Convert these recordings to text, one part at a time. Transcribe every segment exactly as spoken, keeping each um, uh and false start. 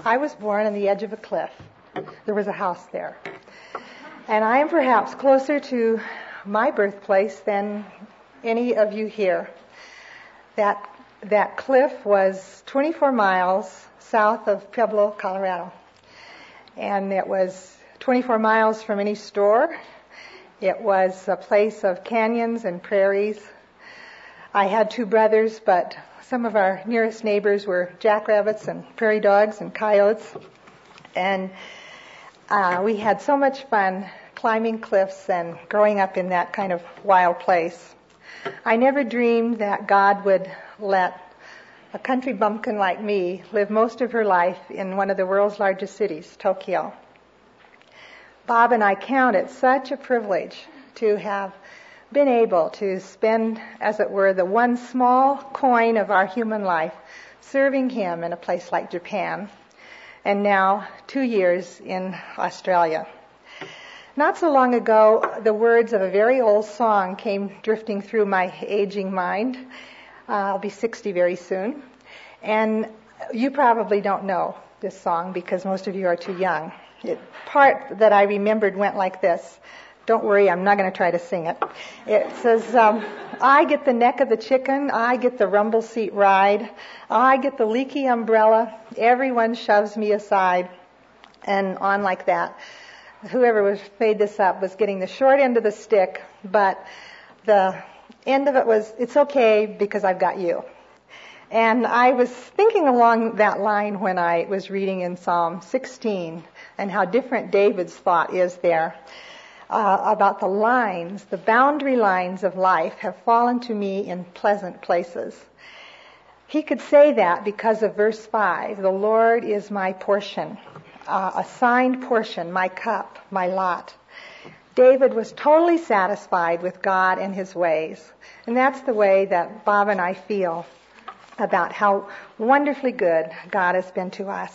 I was born on the edge of a cliff. There was a house there. And I am perhaps closer to my birthplace than any of you here. That that cliff was twenty-four miles south of Pueblo, Colorado. And it was twenty-four miles from any store. It was a place of canyons and prairies. I had two brothers, but some of our nearest neighbors were jackrabbits and prairie dogs and coyotes. And uh, we had so much fun climbing cliffs and growing up in that kind of wild place. I never dreamed that God would let a country bumpkin like me live most of her life in one of the world's largest cities, Tokyo. Bob and I count it such a privilege to have been able to spend, as it were, the one small coin of our human life serving Him in a place like Japan, and now two years in Australia. Not so long ago, the words of a very old song came drifting through my aging mind. Uh, I'll be sixty very soon. And you probably don't know this song because most of you are too young. The part that I remembered went like this. Don't worry, I'm not going to try to sing it. It says, um, I get the neck of the chicken, I get the rumble seat ride, I get the leaky umbrella, everyone shoves me aside, and on like that. Whoever was made this up was getting the short end of the stick, but the end of it was, it's okay because I've got you. And I was thinking along that line when I was reading in Psalm sixteen and how different David's thought is there uh, about the lines, the boundary lines of life have fallen to me in pleasant places. He could say that because of verse five, the Lord is my portion. Uh, assigned portion, my cup, my lot. David was totally satisfied with God and His ways. And that's the way that Bob and I feel about how wonderfully good God has been to us.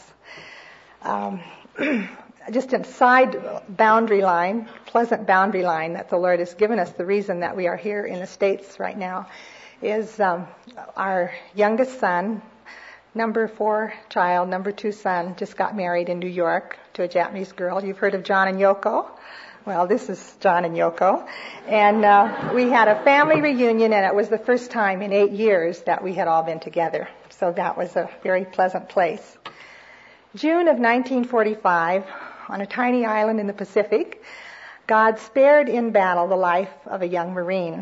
Um, just a side boundary line, pleasant boundary line that the Lord has given us, the reason that we are here in the States right now, is um, our youngest son, number four child, number two son, just got married in New York to a Japanese girl. You've heard of John and Yoko? Well, this is John and Yoko. And uh, we had a family reunion, and it was the first time in eight years that we had all been together. So that was a very pleasant place. June of nineteen forty-five, on a tiny island in the Pacific, God spared in battle the life of a young Marine.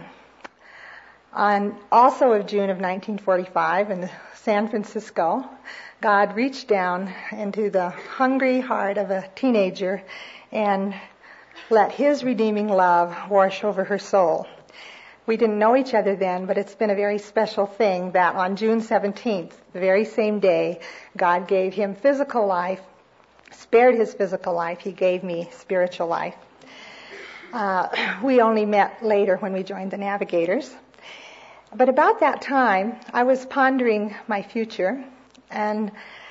On also of June of nineteen forty-five, in San Francisco, God reached down into the hungry heart of a teenager and let His redeeming love wash over her soul. We didn't know each other then, but it's been a very special thing that on June seventeenth, the very same day, God gave him physical life, spared his physical life. He gave me spiritual life. Uh, we only met later when we joined the Navigators. But about that time, I was pondering my future and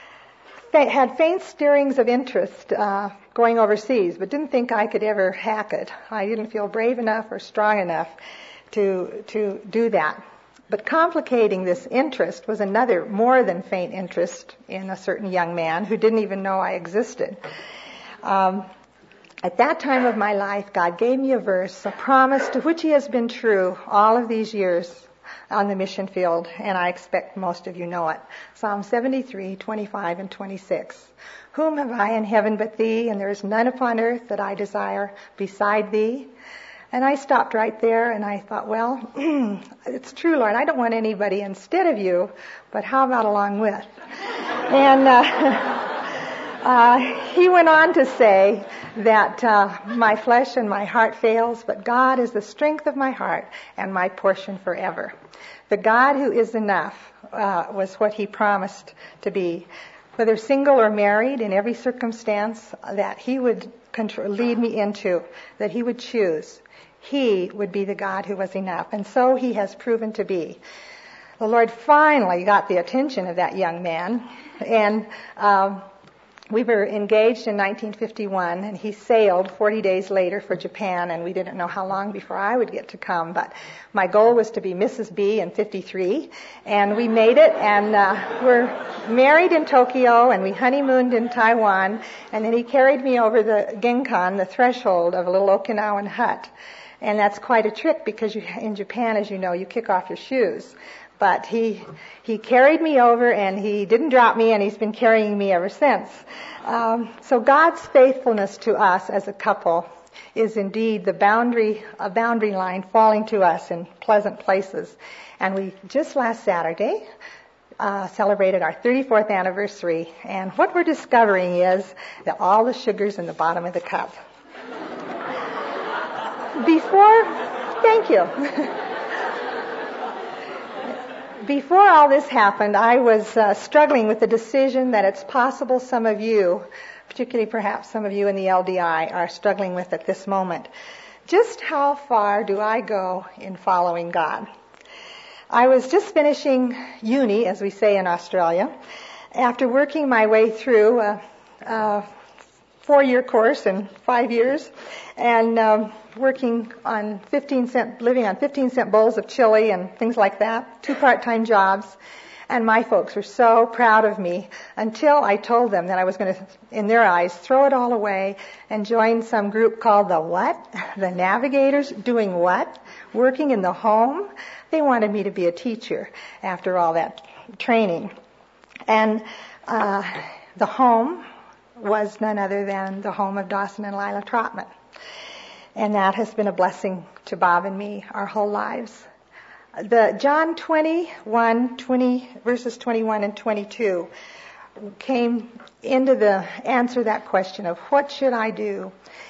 had faint stirrings of interest uh, going overseas, but didn't think I could ever hack it. I didn't feel brave enough or strong enough to to do that. But complicating this interest was another more than faint interest in a certain young man who didn't even know I existed. Um, at that time of my life, God gave me a verse, a promise to which He has been true all of these years on the mission field, and I expect most of you know it. Psalm seventy-three, twenty-five, and twenty-six. Whom have I in heaven but Thee, and there is none upon earth that I desire beside Thee. And I stopped right there, and I thought, well, it's true, Lord, I don't want anybody instead of You, but how about along with? And uh, uh, He went on to say that uh, my flesh and my heart fails, but God is the strength of my heart and my portion forever. The God who is enough uh, was what He promised to be. Whether single or married, in every circumstance that He would control, lead me into, that He would choose, He would be the God who was enough. And so He has proven to be. The Lord finally got the attention of that young man, and um, We were engaged in nineteen fifty-one, and he sailed forty days later for Japan, and we didn't know how long before I would get to come. But my goal was to be Missus B in fifty-three, and we made it, and uh, we're married in Tokyo, and we honeymooned in Taiwan, and then he carried me over the Genkan, the threshold of a little Okinawan hut. And that's quite a trick because you, in Japan, as you know, you kick off your shoes. But he he carried me over, and he didn't drop me, and he's been carrying me ever since. Um, so God's faithfulness to us as a couple is indeed the boundary a boundary line falling to us in pleasant places. And we just last Saturday uh, celebrated our thirty-fourth anniversary, and what we're discovering is that all the sugar's in the bottom of the cup. Before, thank you. Before all this happened, I was uh, struggling with the decision that it's possible some of you, particularly perhaps some of you in the L D I, are struggling with at this moment. Just how far do I go in following God? I was just finishing uni, as we say in Australia, after working my way through a, a four-year course in five years, and um, working on fifteen cent, living on fifteen cent bowls of chili and things like that, two part-time jobs. And my folks were so proud of me until I told them that I was going to, in their eyes, throw it all away and join some group called the what? The Navigators. Doing what? Working in the home. They wanted me to be a teacher after all that training. And uh, the home was none other than the home of Dawson and Lila Trotman. And that has been a blessing to Bob and me our whole lives. The John twenty-one, twenty, verses twenty-one and twenty-two came into the answer that question of what should I do?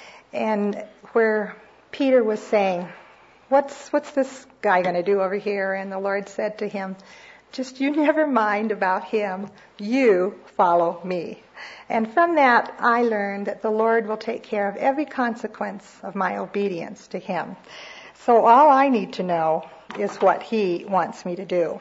And where Peter was saying, what's what's this guy going to do over here? And the Lord said to him, just you never mind about him. You follow me. And from that, I learned that the Lord will take care of every consequence of my obedience to him. So all I need to know is what he wants me to do.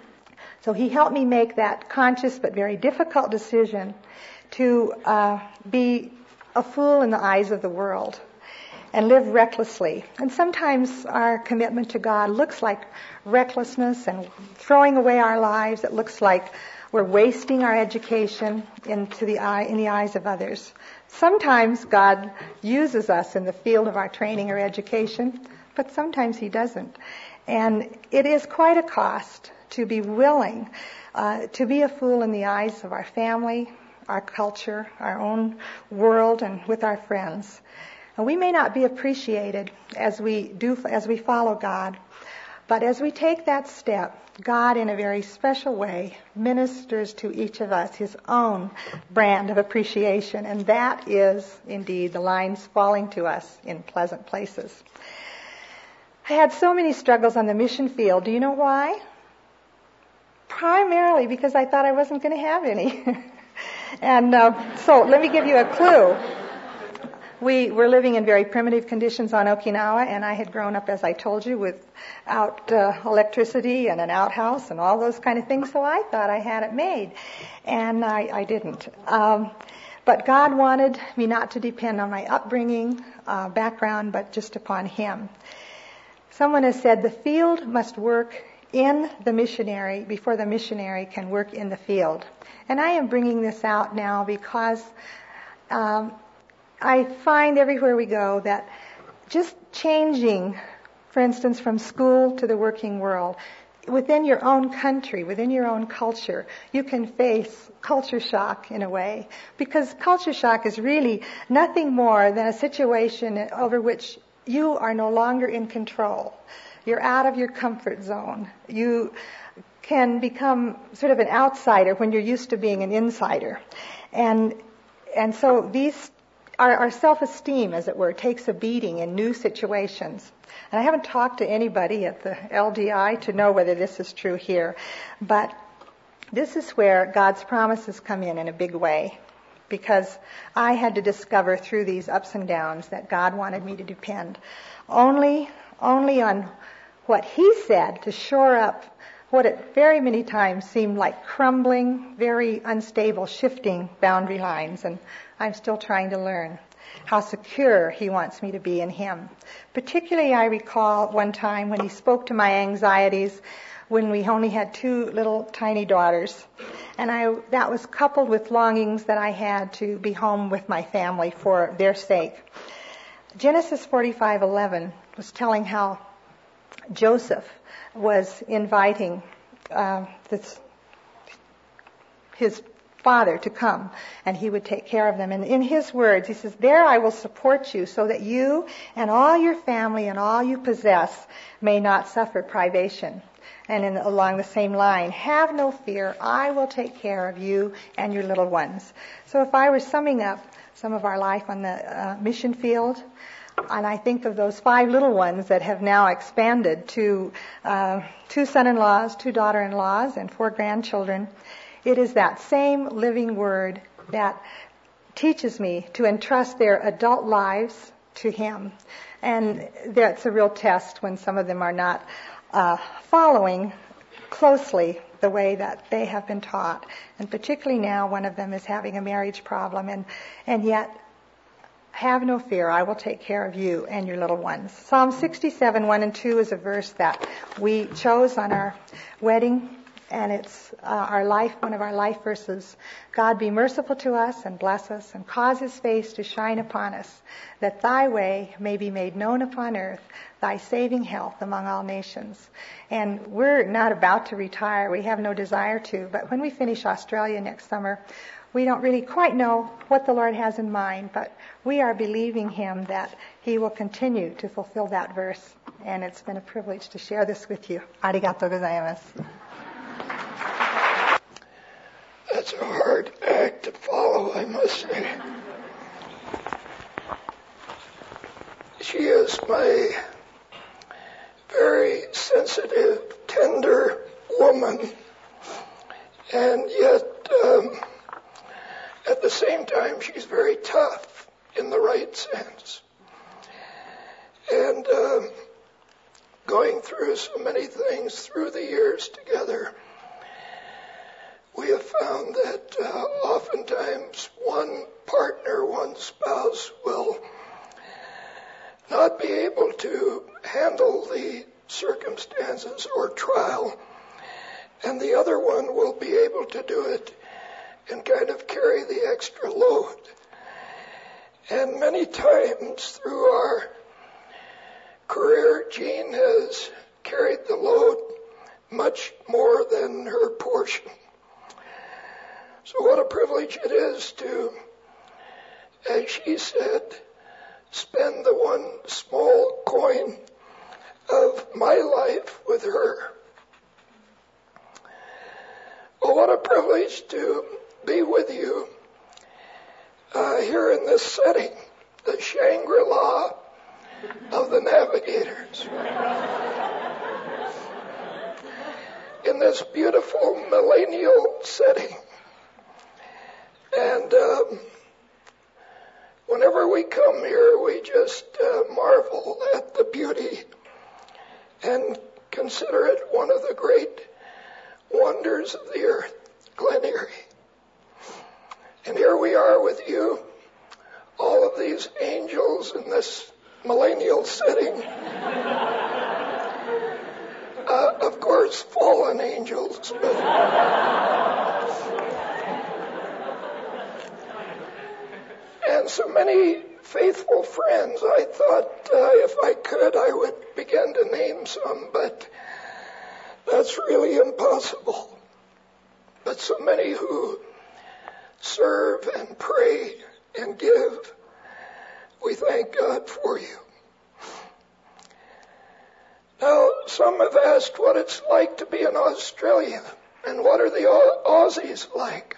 So he helped me make that conscious but very difficult decision to uh, be a fool in the eyes of the world and live recklessly. And sometimes our commitment to God looks like recklessness and throwing away our lives. It looks like we're wasting our education into the eye, in the eyes of others. Sometimes God uses us in the field of our training or education, but sometimes he doesn't. And it is quite a cost to be willing uh, to be a fool in the eyes of our family, our culture, our own world, and with our friends. And we may not be appreciated as we do, as we follow God, but as we take that step, God, in a very special way, ministers to each of us his own brand of appreciation, and that is, indeed, the lines falling to us in pleasant places. I had so many struggles on the mission field. Do you know why? Primarily because I thought I wasn't going to have any. and uh, so let me give you a clue. We were living in very primitive conditions on Okinawa, and I had grown up, as I told you, without uh, electricity and an outhouse and all those kind of things, so I thought I had it made, and I, I didn't. Um, but God wanted me not to depend on my upbringing, uh, background, but just upon him. Someone has said the field must work in the missionary before the missionary can work in the field. And I am bringing this out now because um, I find everywhere we go that just changing, for instance, from school to the working world, within your own country, within your own culture, you can face culture shock in a way. Because culture shock is really nothing more than a situation over which you are no longer in control. You're out of your comfort zone. You can become sort of an outsider when you're used to being an insider. And and so these our, our self-esteem, as it were, takes a beating in new situations. And I haven't talked to anybody at the L D I to know whether this is true here, but this is where God's promises come in in a big way. Because I had to discover through these ups and downs that God wanted me to depend only only on what he said to shore up what at very many times seemed like crumbling, very unstable, shifting boundary lines, and I'm still trying to learn how secure he wants me to be in him. Particularly, I recall one time when he spoke to my anxieties when we only had two little tiny daughters, and I that was coupled with longings that I had to be home with my family for their sake. Genesis forty-five eleven was telling how Joseph was inviting uh, this, his father to come, and he would take care of them. And in his words, he says, "There I will support you so that you and all your family and all you possess may not suffer privation." And in, along the same line, "Have no fear, I will take care of you and your little ones." So if I were summing up some of our life on the uh, mission field, and I think of those five little ones that have now expanded to uh, two son-in-laws, two daughter-in-laws, and four grandchildren, it is that same living word that teaches me to entrust their adult lives to him. And that's a real test when some of them are not uh, following closely the way that they have been taught. And particularly now, one of them is having a marriage problem, and, and yet, "Have no fear, I will take care of you and your little ones." Psalm sixty-seven, one and two is a verse that we chose on our wedding, and it's uh, our life, one of our life verses. "God be merciful to us and bless us and cause his face to shine upon us, that thy way may be made known upon earth, thy saving health among all nations." And we're not about to retire. We have no desire to. But when we finish Australia next summer, we don't really quite know what the Lord has in mind, but we are believing him that he will continue to fulfill that verse. And it's been a privilege to share this with you. Arigato gozaimasu. That's a hard act to follow, I must say. She is my very sensitive, tender woman, and yet um, at the same time she's very tough in the right sense. And um, going through so many things through the years together, we have found that uh, oftentimes one partner, one spouse will not be able to handle the circumstances or trial, and the other one will be able to do it and kind of carry the extra load. And many times through our career, Jean has carried the load much more than her portion. So what a privilege it is to, as she said, spend the one small coin of my life with her. Well, what a privilege to be with you uh, here in this setting, the Shangri-La of the Navigators. In this beautiful millennial setting. And um, whenever we come here, we just uh, marvel at the beauty and consider it one of the great wonders of the earth, Glen Erie. And here we are with you, all of these angels in this millennial setting. Uh, of course, fallen angels, but... and so many faithful friends. I thought uh, if I could, I would begin to name some, but that's really impossible. But so many who serve and pray and give, we thank God for you. Now, some have asked what it's like to be in Australia, and what are the Aussies like?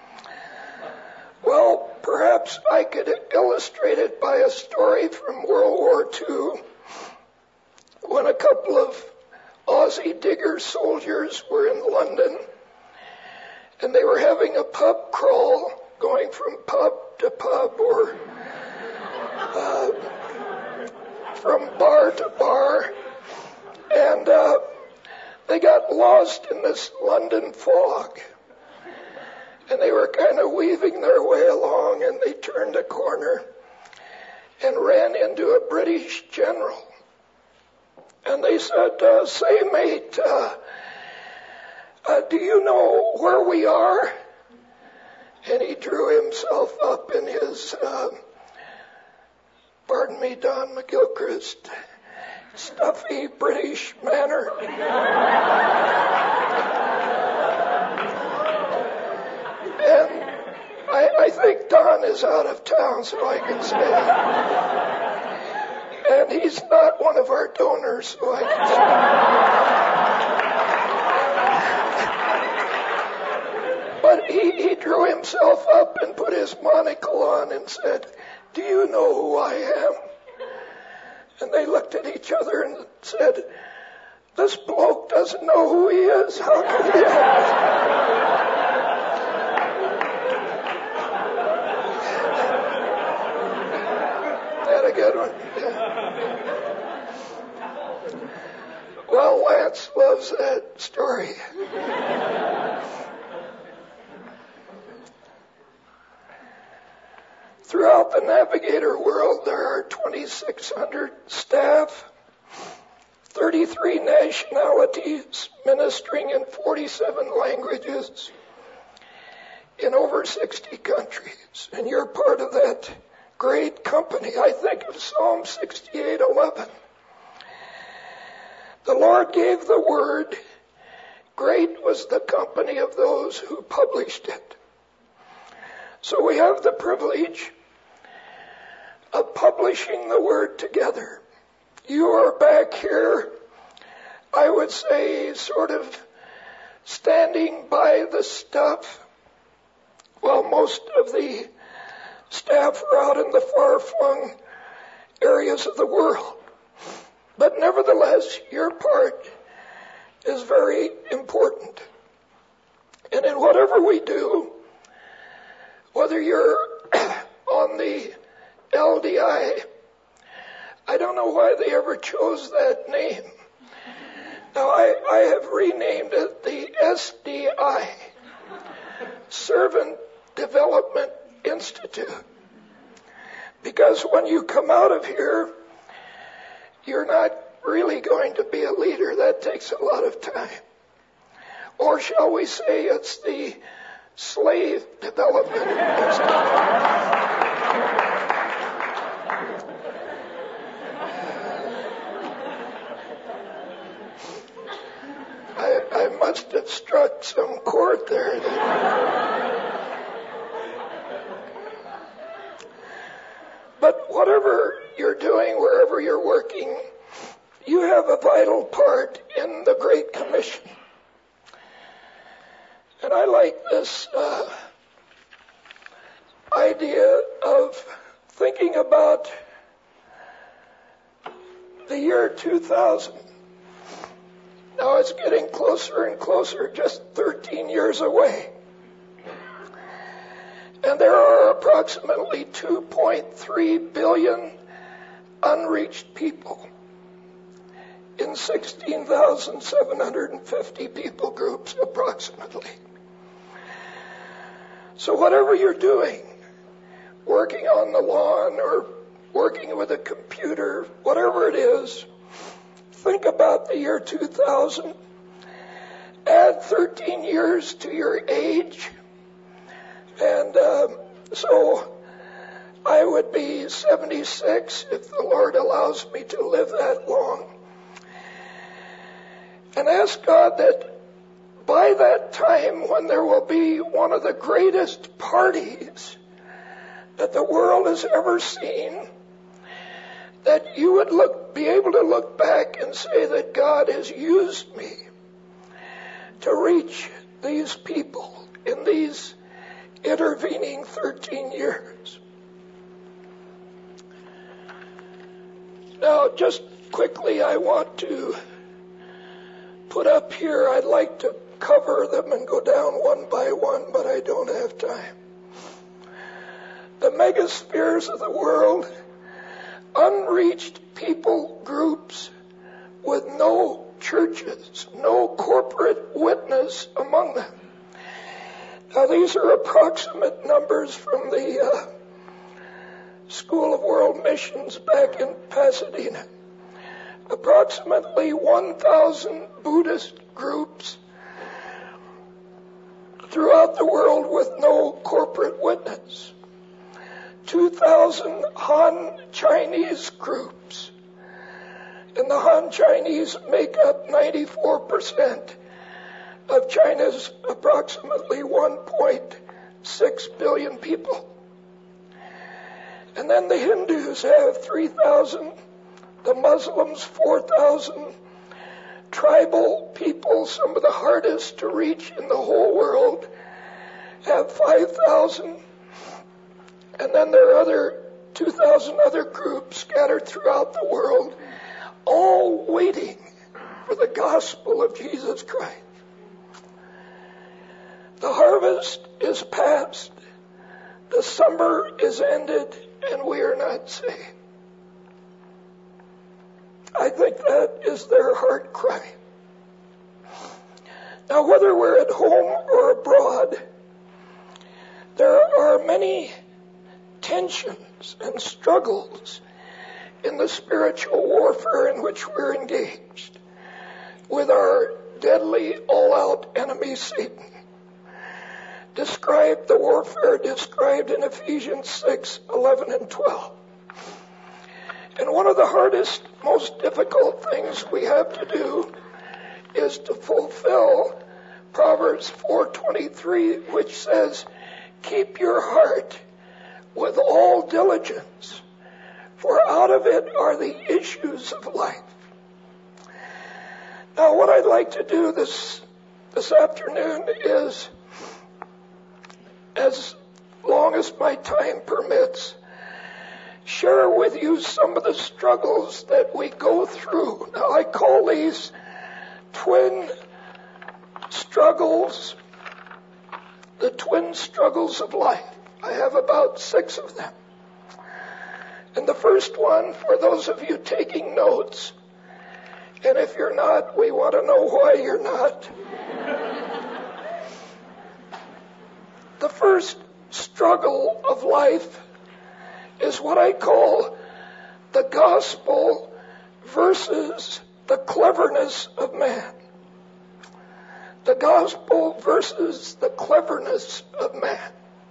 Well, perhaps I could illustrate it by a story from World War Two, when a couple of Aussie digger soldiers were in London, and they were having a pub crawl, going from pub to pub, or uh, from bar to bar, and uh, they got lost in this London fog. And they were kind of weaving their way along, and they turned a corner and ran into a British general. And they said, uh, say, mate, uh, uh, do you know where we are? And he drew himself up in his, uh, pardon me, Don McGilchrist, stuffy British manner. And I, I think Don is out of town, so I can say. And he's not one of our donors, so I can say. But he, he drew himself up and put his monocle on and said, do you know who I am? And they looked at each other and said, this bloke doesn't know who he is. How can he help? That a good one? Yeah. Well, Lance loves that story. Throughout the Navigator world, there are twenty-six hundred staff, thirty-three nationalities, ministering in forty-seven languages, in over sixty countries. And you're part of that great company. I think of Psalm sixty-eight eleven. The Lord gave the word. Great was the company of those who published it. So we have the privilege of publishing the word together. You are back here, I would say, sort of standing by the stuff, while most of the staff are out in the far-flung areas of the world. But nevertheless, your part is very important. And in whatever we do, whether you're on the L D I, I don't know why they ever chose that name. Now, I, I have renamed it the S D I, Servant Development Institute. Because when you come out of here, you're not really going to be a leader. That takes a lot of time. Or shall we say it's the Slave Development Institute. I, I must have struck some chord there. But whatever you're doing, wherever you're working, you have a vital part in the Great Commission. And I like this uh, idea of thinking about the year two thousand. Now it's getting closer and closer, just thirteen years away. And there are approximately two point three billion unreached people in sixteen thousand seven hundred fifty people groups approximately. So whatever you're doing, working on the lawn or working with a computer, whatever it is, think about the year two thousand. Add thirteen years to your age. And um, so I would be seventy-six if the Lord allows me to live that long. And ask God that by that time, when there will be one of the greatest parties that the world has ever seen, that you would look, be able to look back and say that God has used me to reach these people in these intervening thirteen years. Now, just quickly, I want to put up here, I'd like to cover them and go down one by one, but I don't have time. The megaspheres of the world, unreached people groups with no churches, no corporate witness among them. Now, these are approximate numbers from the uh, School of World Missions back in Pasadena. Approximately one thousand Buddhist groups throughout the world with no corporate witness. two thousand Han Chinese groups. And the Han Chinese make up ninety-four percent of China's approximately one point six billion people. And then the Hindus have three thousand, the Muslims four thousand, tribal people, some of the hardest to reach in the whole world, have five thousand. And then there are other two thousand other groups scattered throughout the world, all waiting for the gospel of Jesus Christ. The harvest is past, the summer is ended, and we are not saved. I think that is their heart cry. Now, whether we're at home or abroad, there are many tensions and struggles in the spiritual warfare in which we're engaged with our deadly all-out enemy Satan. Described, the warfare described in Ephesians six, eleven, and twelve. And one of the hardest, most difficult things we have to do is to fulfill Proverbs four twenty-three, which says, keep your heart with all diligence, for out of it are the issues of life. Now, what I'd like to do this, this afternoon is, as long as my time permits, share with you some of the struggles that we go through. Now, I call these twin struggles, the twin struggles of life. I have about six of them. And the first one, for those of you taking notes, and if you're not, we want to know why you're not. The first struggle of life is what I call the gospel versus the cleverness of man. The gospel versus the cleverness of man.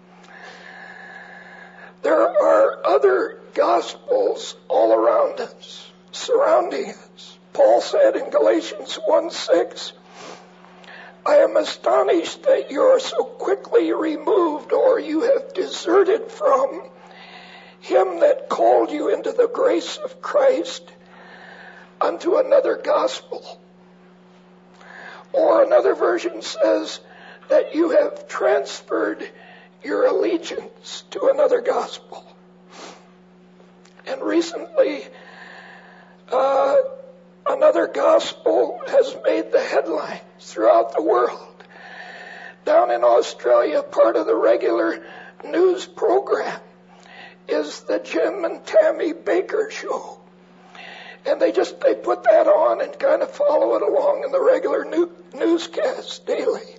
There are other gospels all around us, surrounding us. Paul said in Galatians one six, I am astonished that you are so quickly removed, or you have deserted from him that called you into the grace of Christ unto another gospel. Or another version says that you have transferred your allegiance to another gospel. And recently, uh, another gospel has made the headlines throughout the world. Down in Australia, part of the regular news program is the Jim and Tammy Baker show. And they just, they put that on and kind of follow it along in the regular new, newscasts daily.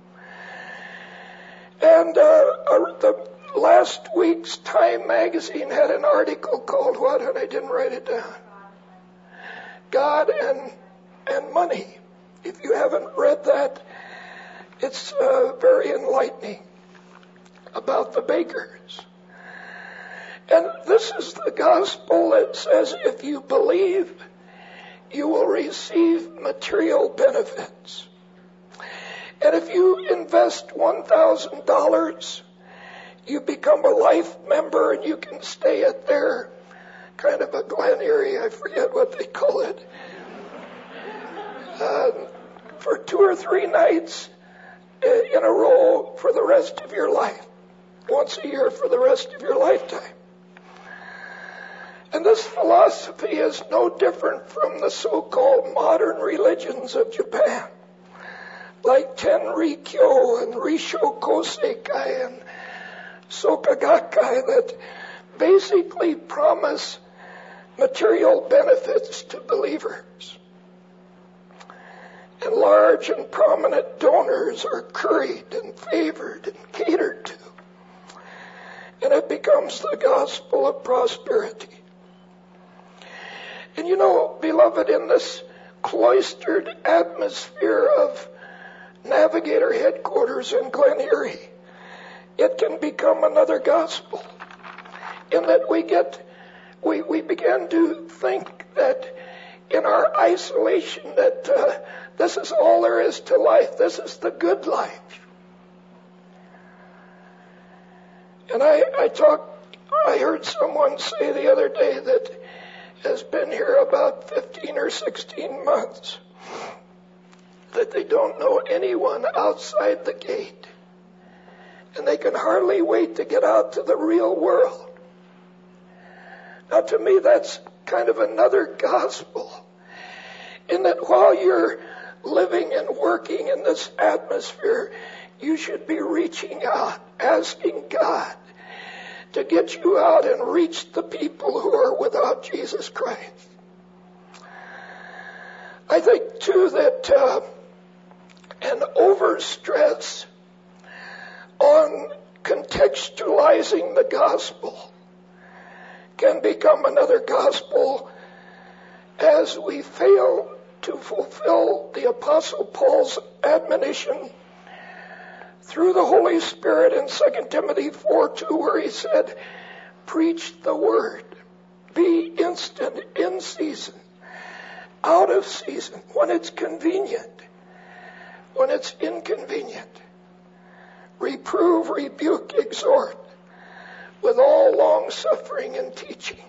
And uh, the last week's Time magazine had an article called what? And I didn't write it down. God and and money. If you haven't read that, it's uh, very enlightening about the Bakers. And this is the gospel that says if you believe, you will receive material benefits. And if you invest one thousand dollars, you become a life member and you can stay at their kind of a Glen area, I forget what they call it, uh, for two or three nights in a row for the rest of your life, once a year for the rest of your lifetime. And this philosophy is no different from the so-called modern religions of Japan, like Tenrikyo and Risho Koseikai and Soka Gakkai, that basically promise material benefits to believers. and large and prominent donors are curried and favored and catered to. And it becomes the gospel of prosperity. And you know, beloved, in this cloistered atmosphere of Navigator headquarters in Glen Erie, it can become another gospel. In that we get, we, we begin to think that in our isolation that uh, this is all there is to life. This is the good life. And I, I talked, I heard someone say the other day that has been here about fifteen or sixteen months, that they don't know anyone outside the gate. And they can hardly wait to get out to the real world. Now to me that's kind of another gospel. In that while you're living and working in this atmosphere, you should be reaching out, asking God to get you out and reach the people who are without Jesus Christ. I think too that uh, an overstress on contextualizing the gospel can become another gospel as we fail to fulfill the Apostle Paul's admonition through the Holy Spirit in Second Timothy four two, where he said, preach the word, be instant, in season, out of season, when it's convenient, when it's inconvenient. Reprove, rebuke, exhort, with all long suffering and teaching.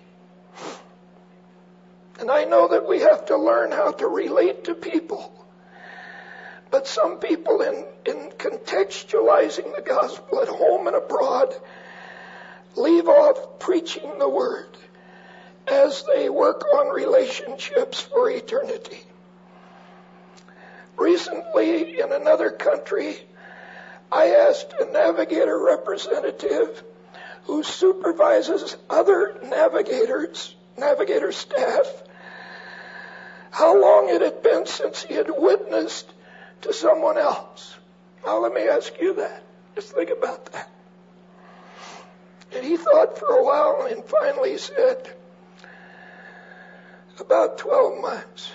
And I know that we have to learn how to relate to people. But some people in, in contextualizing the gospel at home and abroad leave off preaching the word as they work on relationships for eternity. Recently, in another country, I asked a Navigator representative who supervises other navigators, Navigator staff, how long it had been since he had witnessed to someone else. Now let me ask you that. Just think about that. And he thought for a while and finally said, about twelve months.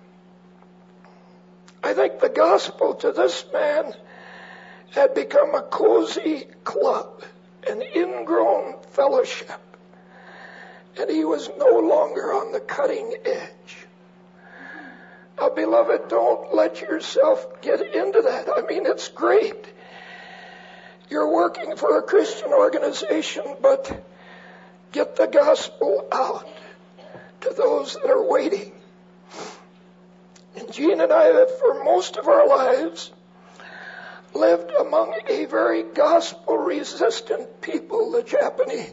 I think the gospel to this man had become a cozy club, an ingrown fellowship, and he was no longer on the cutting edge. Now, beloved, don't let yourself get into that. I mean, it's great. You're working for a Christian organization, but get the gospel out to those that are waiting. And Jean and I have, for most of our lives, lived among a very gospel-resistant people, the Japanese.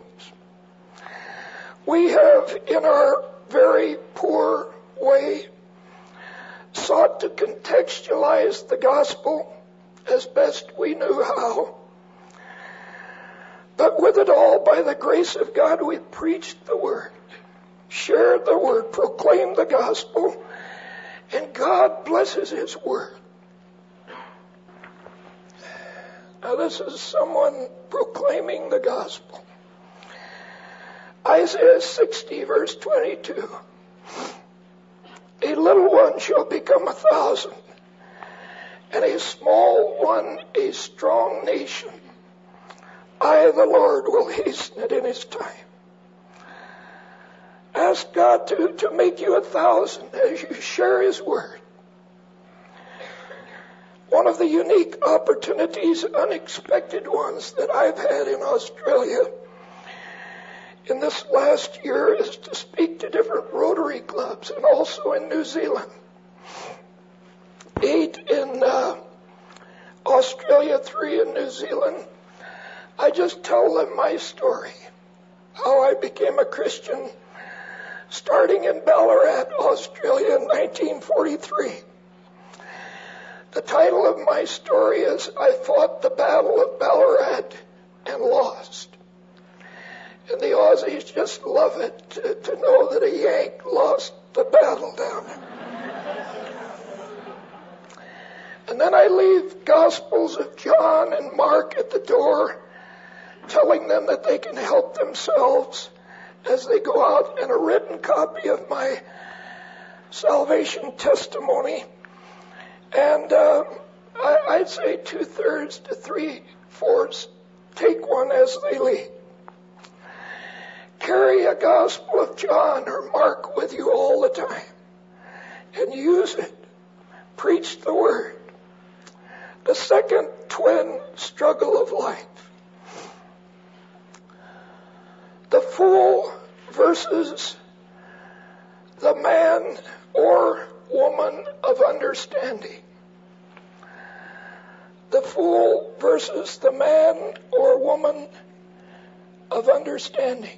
We have, in our very poor way, sought to contextualize the gospel as best we knew how. But with it all, by the grace of God, we've preached the word, shared the word, proclaimed the gospel, and God blesses his word. Now this is someone proclaiming the gospel. Isaiah sixty, verse twenty-two. A little one shall become a thousand, and a small one a strong nation. I, the Lord, will hasten it in his time. Ask God to, to make you a thousand as you share his word. One of the unique opportunities, unexpected ones, that I've had in Australia in this last year is to speak to different Rotary clubs, and also in New Zealand. Eight in uh, Australia, three in New Zealand. I just tell them my story, how I became a Christian, starting in Ballarat, Australia in nineteen forty-three. The title of my story is, I Fought the Battle of Ballarat and Lost. And the Aussies just love it to, to know that a Yank lost the battle down there. And then I leave Gospels of John and Mark at the door, telling them that they can help themselves as they go out, and a written copy of my salvation testimony. And uh, I, I'd say two-thirds to three-fourths take one as they leave. Carry a Gospel of John or Mark with you all the time and use it. Preach the Word. The second twin struggle of life. The fool versus the man or woman of understanding. The fool versus the man or woman of understanding.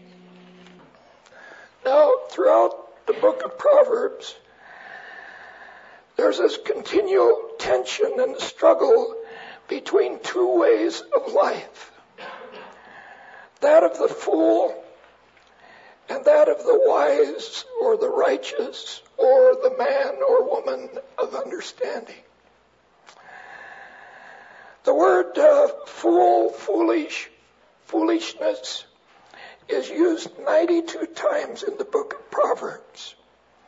Now, throughout the book of Proverbs, there's this continual tension and struggle between two ways of life. That of the fool and that of the wise or the righteous or the man or woman of understanding. The word uh, fool, foolish, foolishness is used ninety-two times in the book of Proverbs.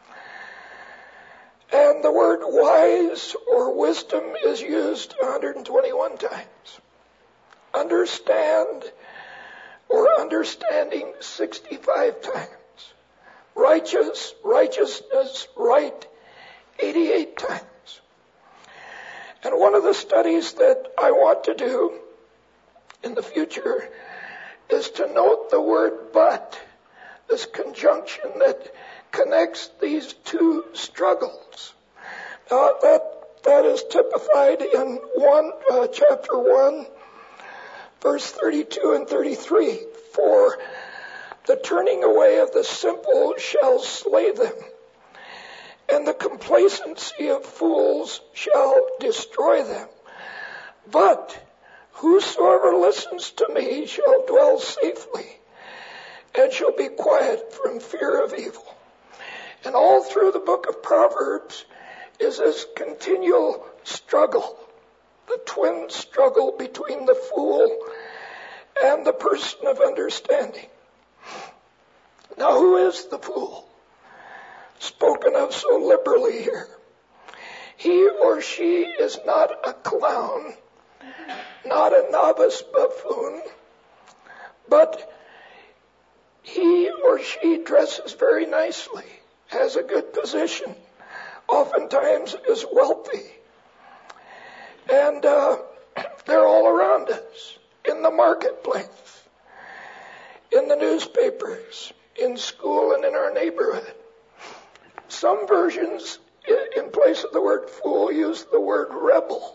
And the word wise or wisdom is used one hundred twenty-one times. Understand or understanding sixty-five times. Righteous, righteousness, right eighty-eight times. And one of the studies that I want to do in the future is to note the word but, this conjunction that connects these two struggles. Now that that is typified in one uh, chapter one, verse thirty-two and thirty-three. For the turning away of the simple shall slay them, and the complacency of fools shall destroy them. But whosoever listens to me shall dwell safely, and shall be quiet from fear of evil. And all through the book of Proverbs is this continual struggle, the twin struggle between the fool and the person of understanding. Now, who is the fool? Spoken of so liberally here. He or she is not a clown, not a novice buffoon, but he or she dresses very nicely, has a good position, oftentimes is wealthy. And uh, they're all around us, in the marketplace, in the newspapers, in school, and in our neighborhood. Some versions, in place of the word fool, use the word rebel.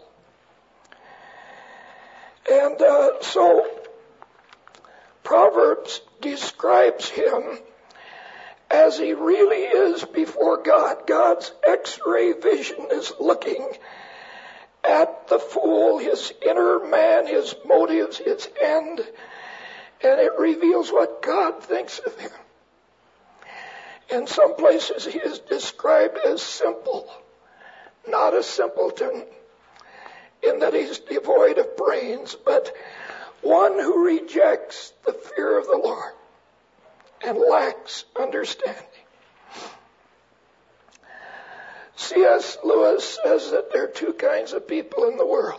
And uh, so, Proverbs describes him as he really is before God. God's X-ray vision is looking at the fool, his inner man, his motives, his end, and it reveals what God thinks of him. In some places he is described as simple, not a simpleton, in that he's devoid of brains, but one who rejects the fear of the Lord and lacks understanding. C S Lewis says that there are two kinds of people in the world.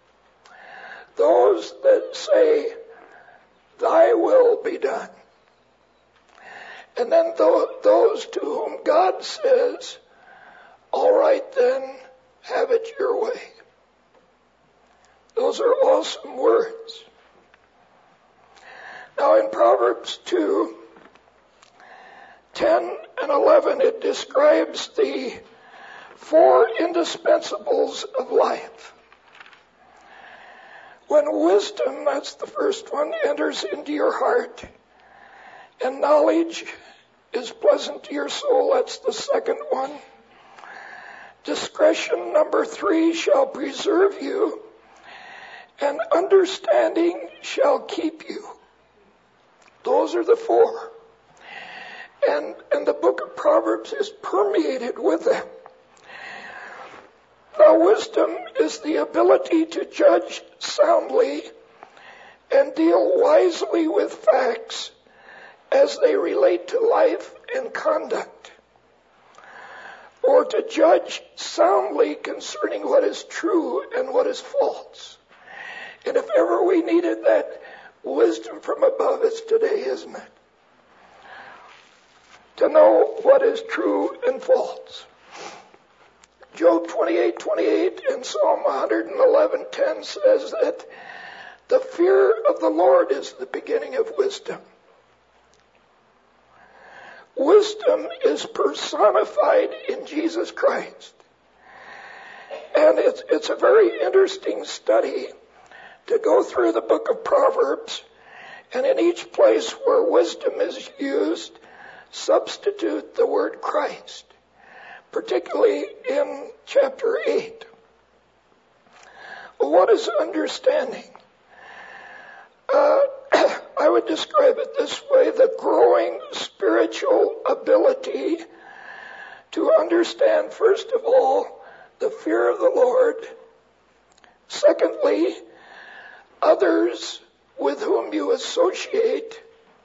Those that say, thy will be done. And then th- those to whom God says, all right then, have it your way. Those are awesome words. Now in Proverbs two, ten and eleven, it describes the four indispensables of life. When wisdom, that's the first one, enters into your heart, and knowledge is pleasant to your soul, that's the second one. Discretion, number three, shall preserve you, and understanding shall keep you. Those are the four. And, and the book of Proverbs is permeated with them. Now, wisdom is the ability to judge soundly and deal wisely with facts as they relate to life and conduct, or to judge soundly concerning what is true and what is false. And if ever we needed that wisdom from above, it's today, isn't it? To know what is true and false. Job twenty-eight twenty-eight and Psalm one eleven ten says that the fear of the Lord is the beginning of wisdom. Wisdom is personified in Jesus Christ. And it's, it's a very interesting study to go through the book of Proverbs, and in each place where wisdom is used, substitute the word Christ, particularly in chapter eight. What is understanding? Uh, I would describe it this way: the growing spiritual ability to understand, first of all, the fear of the Lord. Secondly, others with whom you associate,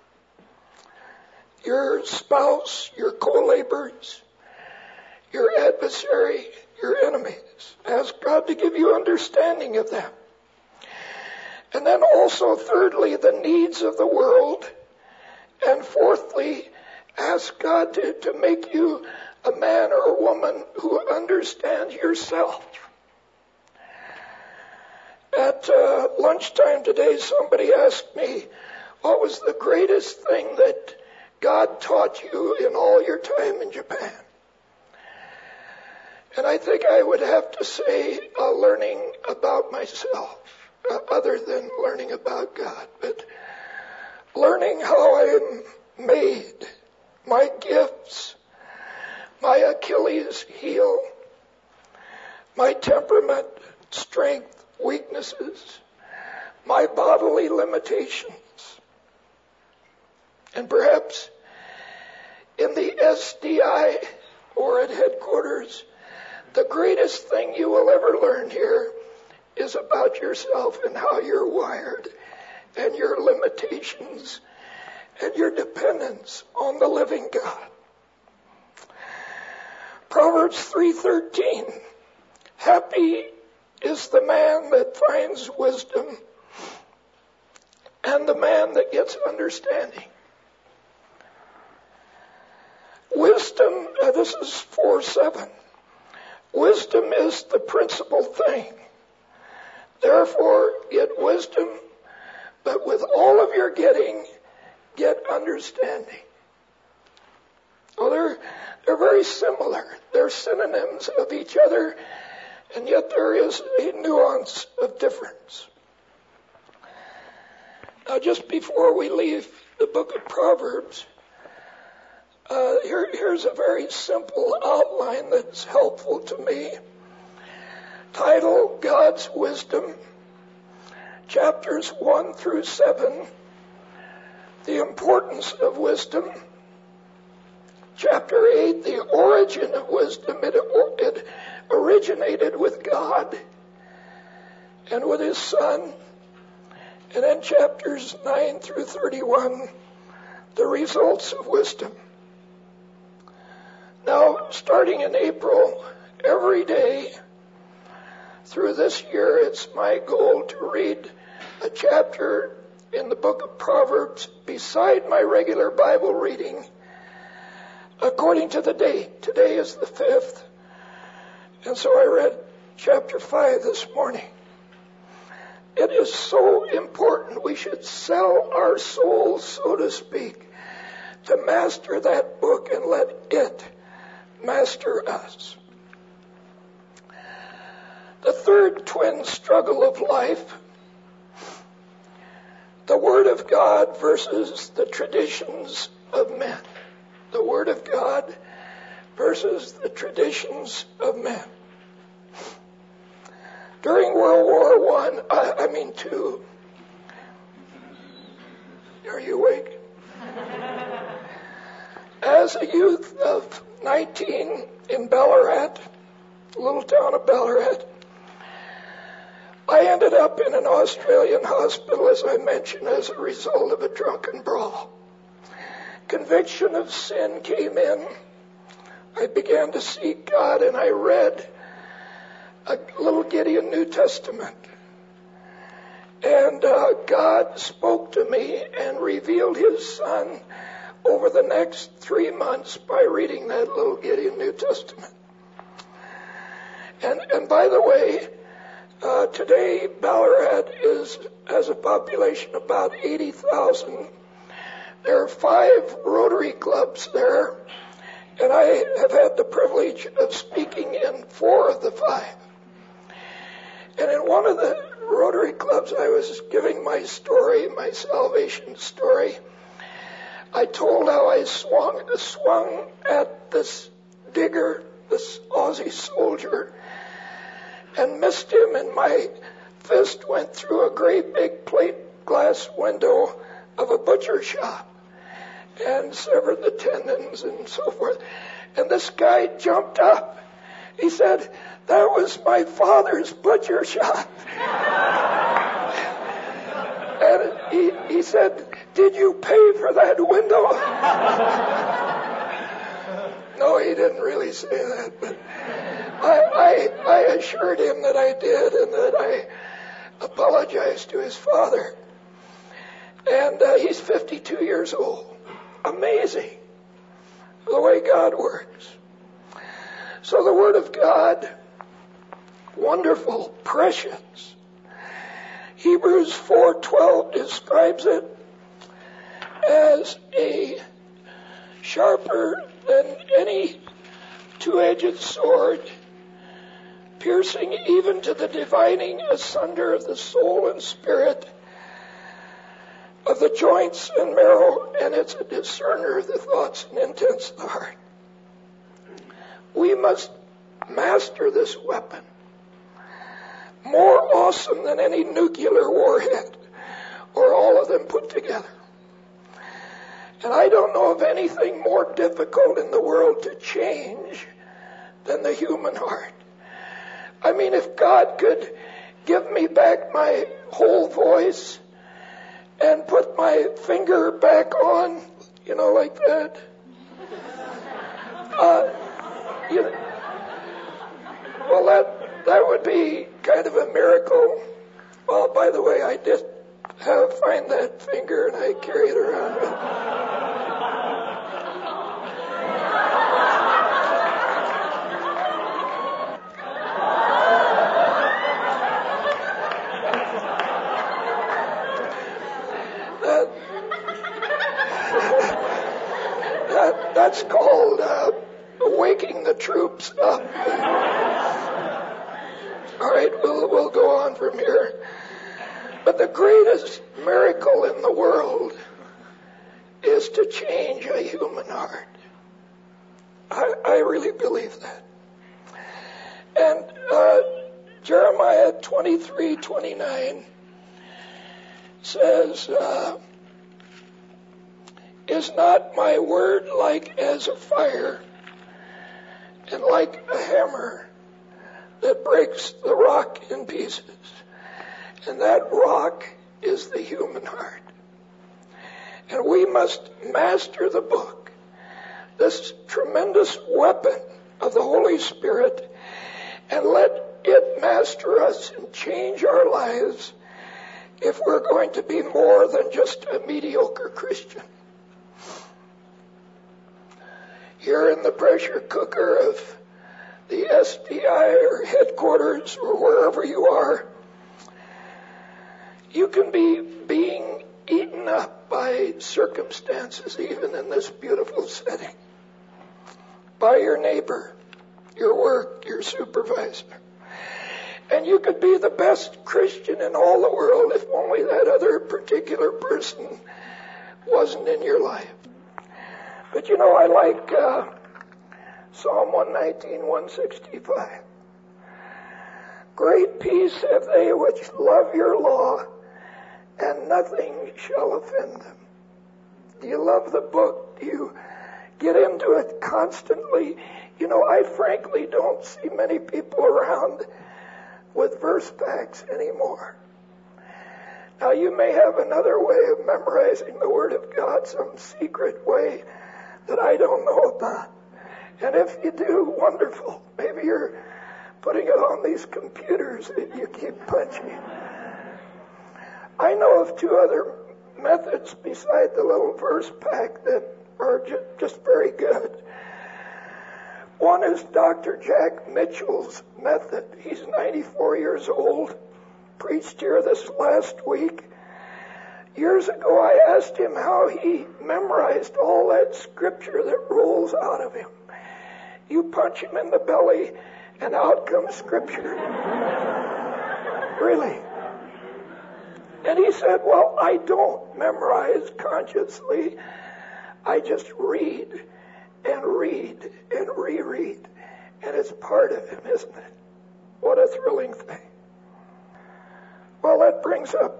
your spouse, your co-laborers, your adversary, your enemies. Ask God to give you understanding of them. And then also, thirdly, the needs of the world. And fourthly, ask God to, to make you a man or a woman who understands yourself. At uh, lunchtime today, somebody asked me, what was the greatest thing that God taught you in all your time in Japan? And I think I would have to say uh, learning about myself, uh, other than learning about God, but learning how I am made, my gifts, my Achilles heel, my temperament, strength, weaknesses, my bodily limitations. And perhaps in the S D I or at headquarters, the greatest thing you will ever learn here is about yourself and how you're wired and your limitations and your dependence on the living God. Proverbs three thirteen, happy is the man that finds wisdom and the man that gets understanding. Wisdom, uh, this is four seven. Wisdom is the principal thing. Therefore, get wisdom, but with all of your getting, get understanding. Well, they're, they're very similar. They're synonyms of each other, and yet there is a nuance of difference. Now, just before we leave the book of Proverbs, uh, here, here's a very simple outline that's helpful to me. Title, God's Wisdom, chapters one through seven, the importance of wisdom. Chapter eight, the origin of wisdom. It, it originated with God and with His Son. And then chapters nine through thirty-one, the results of wisdom. Now, starting in April, every day through this year, it's my goal to read a chapter in the book of Proverbs beside my regular Bible reading according to the date. Today is the fifth. And so I read chapter five this morning. It is so important. We should sell our souls, so to speak, to master that book and let it master us. The third twin struggle of life, the Word of God versus the traditions of men. The Word of God versus the traditions of men. During World War One, I, I mean two. Are you awake? As a youth of nineteen in Ballarat, little town of Ballarat. I ended up in an Australian hospital, as I mentioned, as a result of a drunken brawl. Conviction of sin came in. I began to seek God, and I read a little Gideon New Testament. And uh, God spoke to me and revealed his Son over the next three months by reading that little Gideon New Testament. And, and by the way, uh, today Ballarat is, has a population of about eighty thousand. There are five Rotary clubs there, and I have had the privilege of speaking in four of the five. And in one of the Rotary clubs, I was giving my story, my salvation story. I told how I swung, swung at this digger, this Aussie soldier, and missed him, and my fist went through a great big plate glass window of a butcher shop and severed the tendons and so forth. And this guy jumped up. He said, "That was my father's butcher shop." And he, he said, "Did you pay for that window?" No, he didn't really say that, but I, I, I assured him that I did and that I apologized to his father. And uh, he's fifty-two years old. Amazing the way God works. So the Word of God, wonderful, precious. Hebrews four twelve describes it as a sharper than any two-edged sword, piercing even to the dividing asunder of the soul and spirit, of the joints and marrow, and it's a discerner of the thoughts and intents of the heart. We must master this weapon, more awesome than any nuclear warhead or all of them put together. And I don't know of anything more difficult in the world to change than the human heart. I mean, if God could give me back my whole voice and put my finger back on, you know, like that, uh, you know, well, that that would be kind of a miracle. Well, by the way, I did have find that finger and I carry it around. that, that that's called uh, waking the troops up. All right, we'll we'll go on from here. But the greatest miracle in the world is to change a human heart. I, I really believe that. And uh, Jeremiah twenty-three twenty-nine says, uh, "Is not my word like as a fire and like a hammer that breaks the rock in pieces?" And that rock is the human heart. And we must master the book, this tremendous weapon of the Holy Spirit, and let it master us and change our lives if we're going to be more than just a mediocre Christian. Here in the pressure cooker of the S D I or headquarters or wherever you are, you can be being eaten up by circumstances, even in this beautiful setting, by your neighbor, your work, your supervisor. And you could be the best Christian in all the world if only that other particular person wasn't in your life. But you know, I like uh, Psalm one nineteen, one sixty-five. "Great peace have they which love your law, and nothing shall offend them." Do you love the book? Do you get into it constantly. You know, I frankly don't see many people around with verse packs anymore. Now, you may have another way of memorizing the Word of God, some secret way that I don't know about. And if you do, wonderful. Maybe you're putting it on these computers that you keep punching. I know of two other methods beside the little verse pack that are ju- just very good. One is Doctor Jack Mitchell's method. He's ninety-four years old. Preached here this last week. Years ago, I asked him how he memorized all that scripture that rolls out of him. You punch him in the belly, and out comes scripture. Really. And he said, well, I don't memorize consciously. I just read and read and reread. And it's part of him, isn't it? What a thrilling thing. Well, that brings up,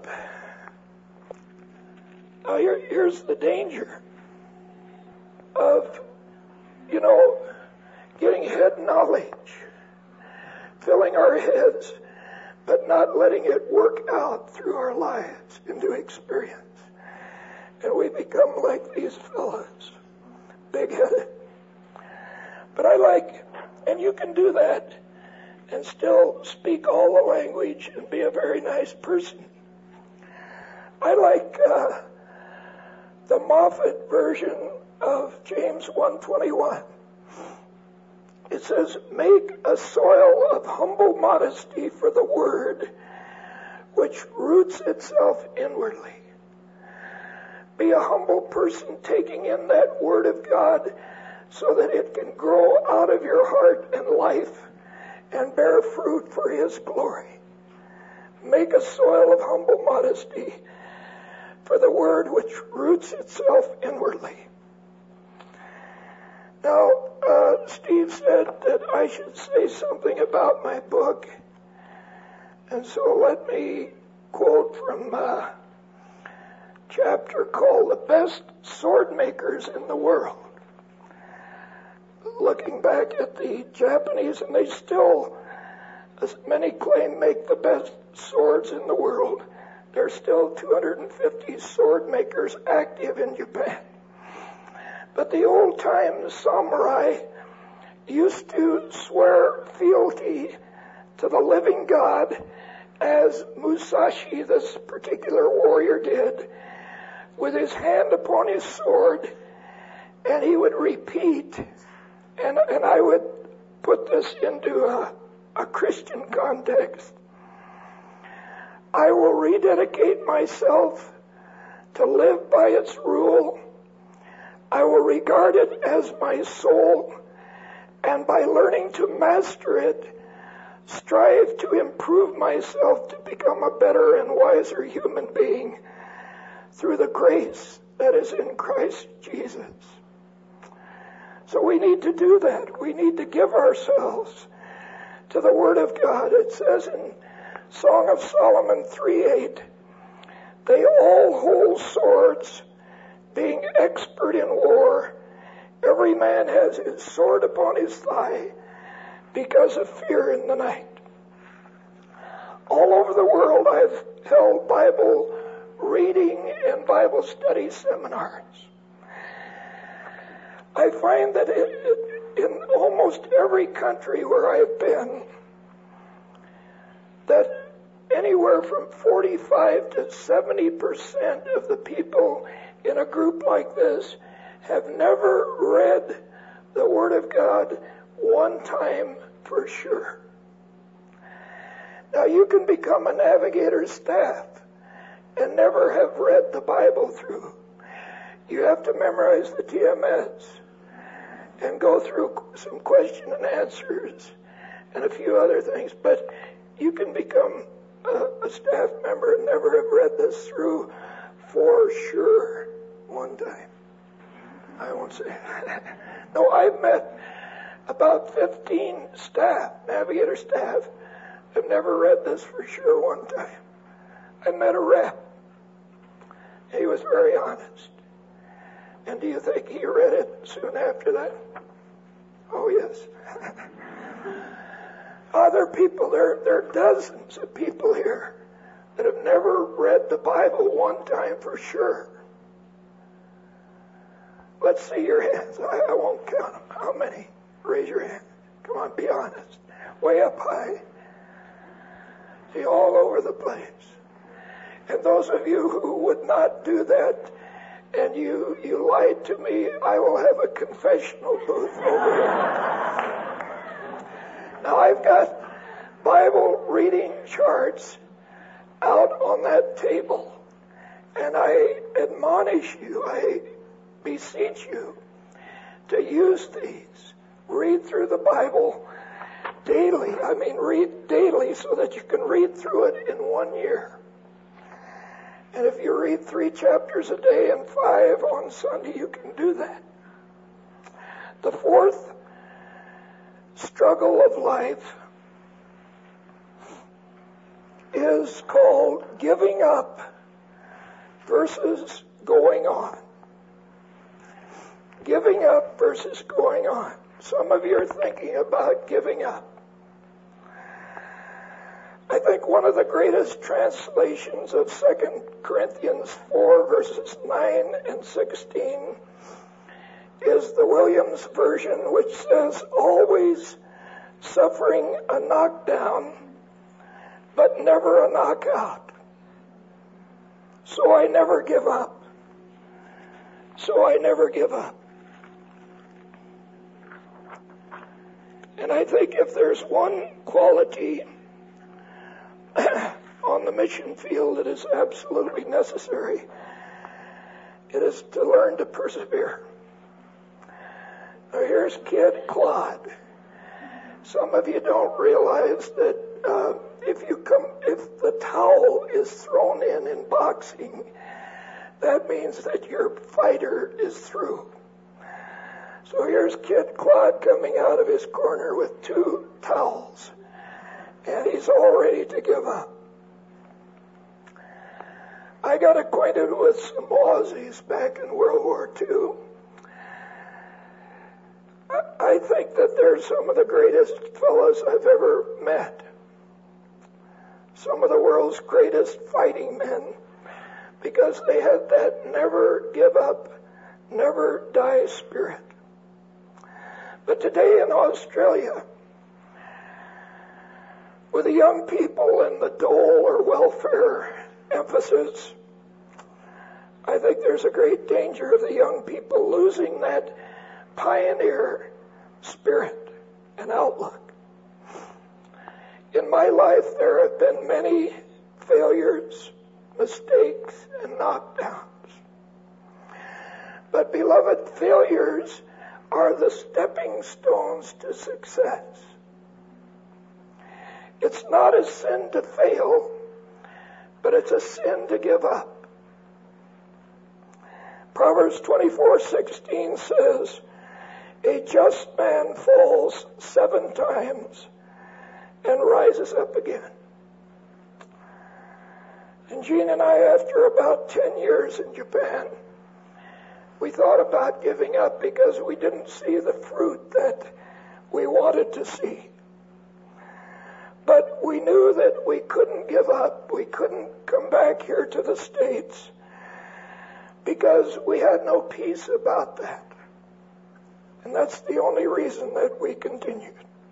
now here, here's the danger of, you know, getting head knowledge, filling our heads, but not letting it work out through our lives into experience. And we become like these fellas, big-headed. But I like, and you can do that and still speak all the language and be a very nice person. I like uh, the Moffat version of James one twenty-one. It says, make a soil of humble modesty for the word, which roots itself inwardly. Be a humble person taking in that word of God so that it can grow out of your heart and life and bear fruit for His glory. Make a soil of humble modesty for the word which roots itself inwardly. Now, uh, Steve said that I should say something about my book. And so let me quote from a chapter called The Best Sword Makers in the World. Looking back at the Japanese, and they still, as many claim, make the best swords in the world. There's still two hundred fifty sword makers active in Japan. But the old-time samurai used to swear fealty to the living God, as Musashi, this particular warrior, did, with his hand upon his sword, and he would repeat, and, and I would put this into a, a Christian context. I will rededicate myself to live by its rule. I will regard it as my soul, and by learning to master it, strive to improve myself to become a better and wiser human being through the grace that is in Christ Jesus. So we need to do that. We need to give ourselves to the Word of God. It says in Song of Solomon three eight, they all hold swords, being expert in war. Every man has his sword upon his thigh because of fear in the night. All over the world I've held Bible reading and Bible study seminars. I find that in, in almost every country where I've been, that anywhere from forty-five to seventy percent of the people in a group like this have never read the Word of God one time for sure. Now, you can become a navigator's staff and never have read the Bible through. You have to memorize the T M S and go through some question and answers and a few other things. But you can become a, a staff member and never have read this through for sure one time. I won't say that. No, I've met about fifteen staff, navigator staff, have never read this for sure one time. I met a rep. He was very honest. And do you think he read it soon after that? Oh, yes. Other people, there, there are dozens of people here that have never read the Bible one time for sure. Let's see your hands. I, I won't count them. How many? Raise your hand. Come on, be honest. Way up high. See, all over the place. And those of you who would not do that, and you, you lied to me, I will have a confessional booth over here. Now, I've got Bible reading charts out on that table, and I admonish you, I beseech you to use these. Read through the Bible daily. I mean, read daily so that you can read through it in one year. And if you read three chapters a day and five on Sunday, you can do that. The fourth struggle of life is called giving up versus going on. Giving up versus going on. Some of you are thinking about giving up. I think one of the greatest translations of Second Corinthians four, verses nine and sixteen, is the Williams version, which says, always suffering a knockdown, but never a knockout. So I never give up. So I never give up. And I think if there's one quality on the mission field that is absolutely necessary, it is to learn to persevere. Now here's Kid Claude. Some of you don't realize that uh, if you come, if the towel is thrown in in boxing, that means that your fighter is through. So here's Kid Claude coming out of his corner with two towels, and he's all ready to give up. I got acquainted with some Aussies back in World War Two. I think that they're some of the greatest fellows I've ever met. Some of the world's greatest fighting men, because they had that never give up, never die spirit. But today in Australia, with the young people and the dole or welfare emphasis, I think there's a great danger of the young people losing that pioneer spirit and outlook. In my life, there have been many failures, mistakes, and knockdowns. But beloved, failures are the stepping stones to success. It's not a sin to fail, but it's a sin to give up. Proverbs twenty-four sixteen says, a just man falls seven times and rises up again. And Jean and I, after about ten years in Japan, we thought about giving up because we didn't see the fruit that we wanted to see. But we knew that we couldn't give up. We couldn't come back here to the States because we had no peace about that. And that's the only reason that we continued.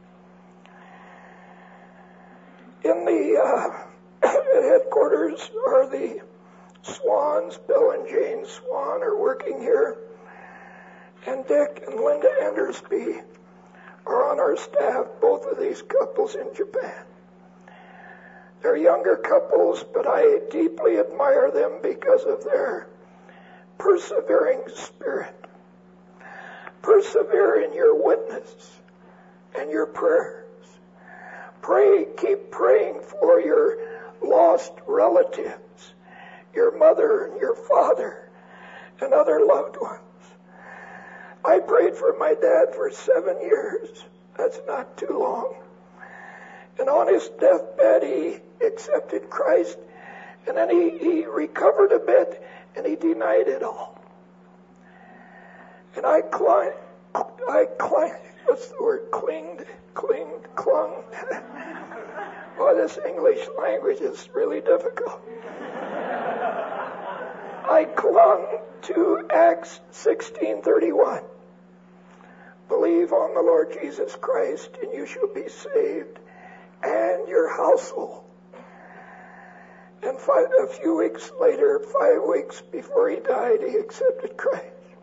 In the uh, headquarters are the Swans. Bill and Jane Swan are working here. And Dick and Linda Endersby are on our staff, both of these couples in Japan. They're younger couples, but I deeply admire them because of their persevering spirit. Persevere in your witness and your prayers. Pray, keep praying for your lost relatives, your mother and your father and other loved ones. I prayed for my dad for seven years. That's not too long. And on his deathbed, he accepted Christ, and then he, he recovered a bit, and he denied it all. And I clung, I clung, what's the word, clinged, clinged, clung. Boy, this English language is really difficult. I clung to Acts sixteen thirty-one. Believe on the Lord Jesus Christ and you shall be saved and your household. And five, a few weeks later, five weeks before he died, he accepted Christ.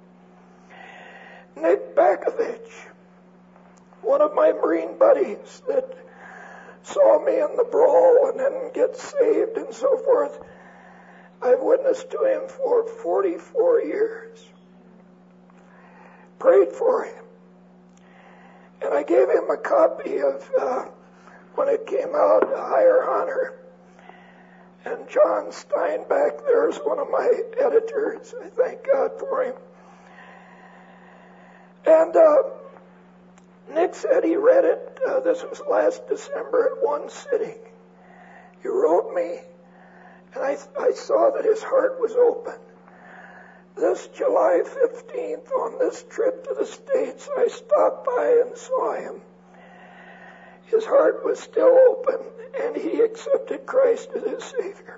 Nick Bakovich, one of my Marine buddies that saw me in the brawl and then get saved and so forth, I've witnessed to him for forty-four years. Prayed for him. And I gave him a copy of, uh, when it came out, A Higher Honor. And John Steinbeck, there's one of my editors. I thank God for him. And uh, Nick said he read it. Uh, this was last December at one sitting. He wrote me, and I, I saw that his heart was open. This July fifteenth, on this trip to the States, I stopped by and saw him. His heart was still open, and he accepted Christ as his Savior.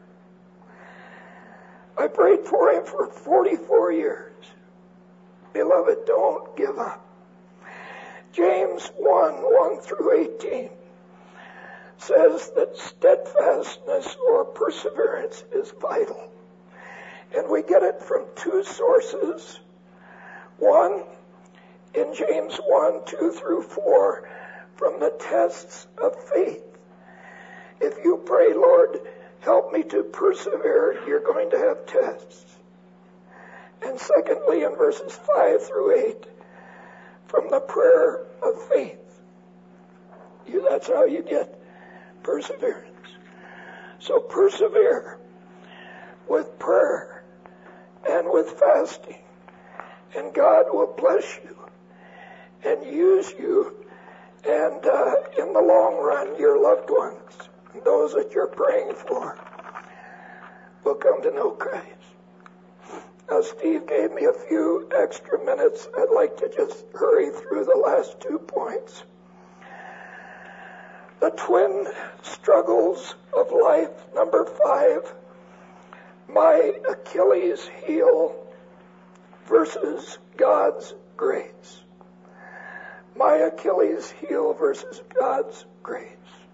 I prayed for him for forty-four years. Beloved, don't give up. James one, one through eighteen says that steadfastness or perseverance is vital. And we get it from two sources. One, in James one, two through four, from the tests of faith. If you pray, Lord, help me to persevere, you're going to have tests. And secondly, in verses five through eight, from the prayer of faith. You, that's how you get perseverance. So persevere with prayer and with fasting, and God will bless you and use you, and uh, in the long run, your loved ones, and those that you're praying for, will come to know Christ. Now, Steve gave me a few extra minutes. I'd like to just hurry through the last two points. The twin struggles of life, number five, my Achilles heel versus God's grace. My Achilles heel versus God's grace.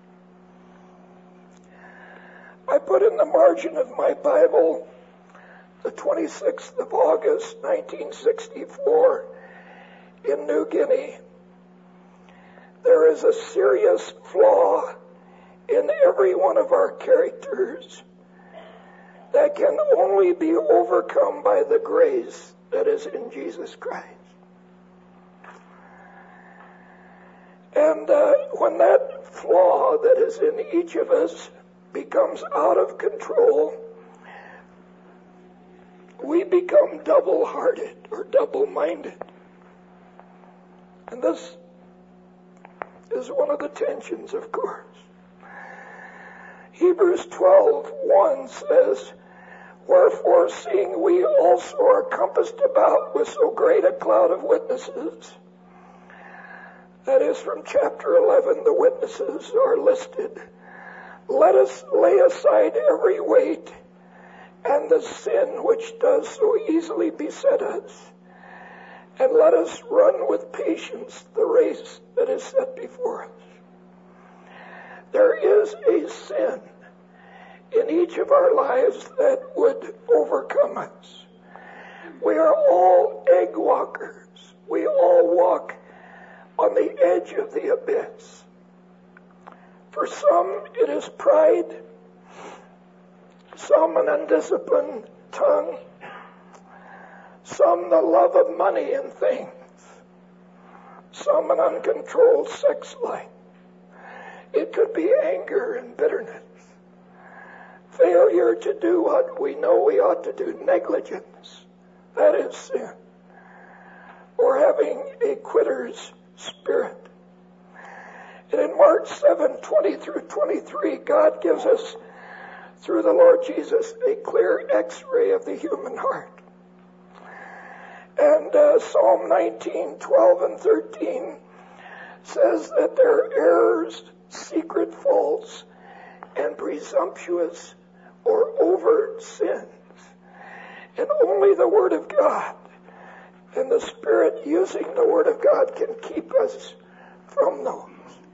I put in the margin of my Bible the twenty-sixth of August, nineteen sixty-four, in New Guinea. There is a serious flaw in every one of our characters that can only be overcome by the grace that is in Jesus Christ. And uh, when that flaw that is in each of us becomes out of control, we become double-hearted or double-minded. And this is one of the tensions, of course. Hebrews twelve one says, wherefore, seeing we also are compassed about with so great a cloud of witnesses. That is from chapter eleven, the witnesses are listed. Let us lay aside every weight and the sin which does so easily beset us, and let us run with patience the race that is set before us. There is a sin in each of our lives that would overcome us. We are all egg walkers. We all walk on the edge of the abyss. For some, it is pride. Some, an undisciplined tongue. Some, the love of money and things. Some, an uncontrolled sex life. It could be anger and bitterness. Failure to do what we know we ought to do. Negligence. That is sin. Or having a quitter's spirit. And in Mark seven, twenty through twenty-three, God gives us, through the Lord Jesus, a clear x-ray of the human heart. And uh, Psalm nineteen, twelve, and thirteen says that they're errors, secret faults, and presumptuous or overt sins. And only the Word of God and the Spirit using the Word of God can keep us from those.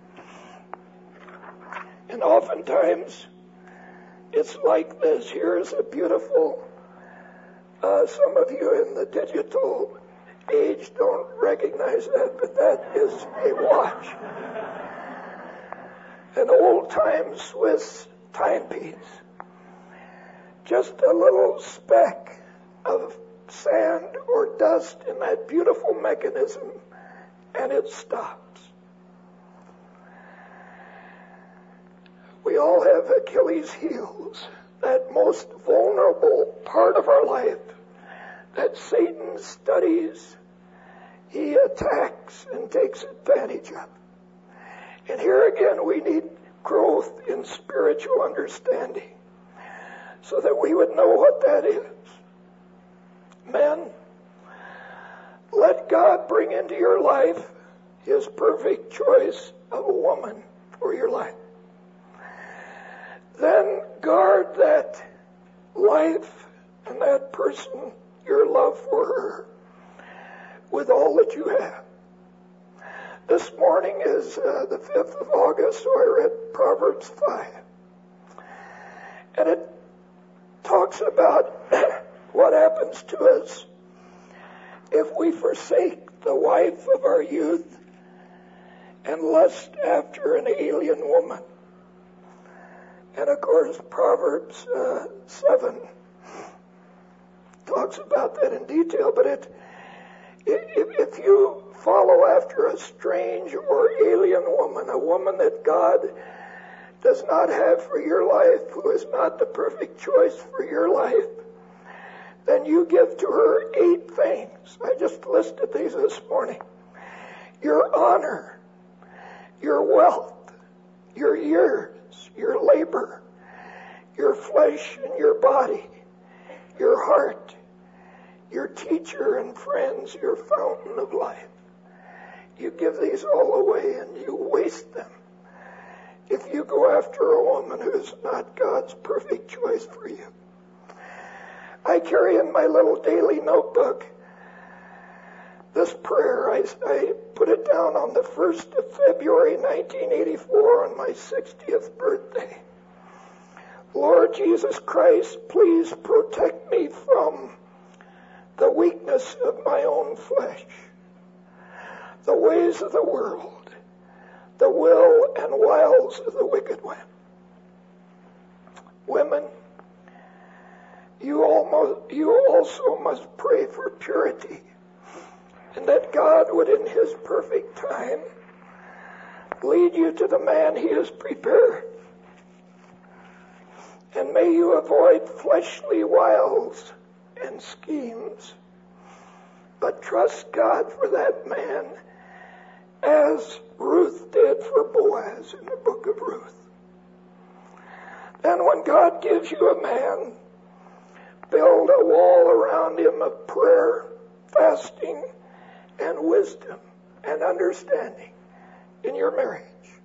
And oftentimes, it's like this. Here's a beautiful, uh, some of you in the digital age don't recognize that, but that is a watch. An old-time Swiss timepiece. Just a little speck of sand or dust in that beautiful mechanism, and it stops. We all have Achilles' heels, that most vulnerable part of our life that Satan studies, he attacks and takes advantage of. And here again, we need growth in spiritual understanding so that we would know what that is. Men, let God bring into your life his perfect choice of a woman for your life. Then guard that life and that person, your love for her, with all that you have. This morning is uh, the fifth of August, so I read Proverbs five. And it talks about what happens to us if we forsake the wife of our youth and lust after an alien woman. And of course, Proverbs uh, seven talks about that in detail, but it, if, if you follow after a strange or alien woman, a woman that God does not have for your life, who is not the perfect choice for your life, then you give to her eight things. I just listed these this morning. Your honor, your wealth, your years, your labor, your flesh and your body, your heart, your teacher and friends, your fountain of life. You give these all away and you waste them if you go after a woman who is not God's perfect choice for you. I carry in my little daily notebook this prayer. I, I put it down on the first of February nineteen eighty-four on my sixtieth birthday. Lord Jesus Christ, please protect me from the weakness of my own flesh, the ways of the world, the will and wiles of the wicked one. Women, you almost, you also must pray for purity, and that God would in his perfect time lead you to the man he has prepared. And may you avoid fleshly wiles and schemes, but trust God for that man as Ruth did for Boaz in the book of Ruth. And when God gives you a man, build a wall around him of prayer, fasting, and wisdom and understanding in your marriage.